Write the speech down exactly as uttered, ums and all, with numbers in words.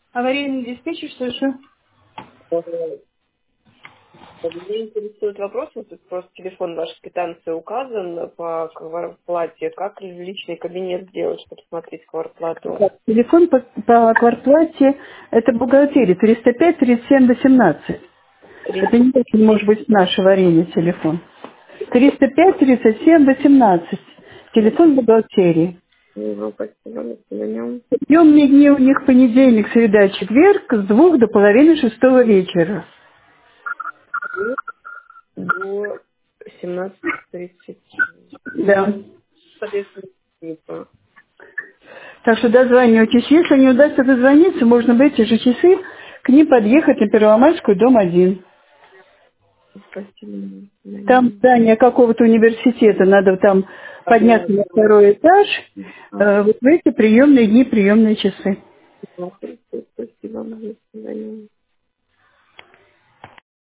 Аварийный диспетчер, слышу. Э, Меня интересует вопрос, вот тут просто телефон вашей квитанции указан по квартплате. Как личный кабинет сделать, чтобы смотреть квартплату? Так, телефон по, по квартплате, это бухгалтерия, триста пять тридцать семь восемнадцать. Это не очень может быть наш аварийный телефон. триста пять тридцать семь восемнадцать. Телефон бухгалтерии. Ну, спасибо, до свидания. Приемные дни у них понедельник, среда, четверг с двух до половины шестого вечера. До семнадцати тридцати. Да. Соответственно, типа. Так что дозванивайтесь. Если не удастся дозвониться, можно в эти же часы к ним подъехать на Первомайскую, дом один. Спасибо, до Там свидания. здание какого-то университета, надо там А, да, подняться на да. второй этаж. А, Э, Вот в эти приемные дни, приемные часы. спасибо, до свидания.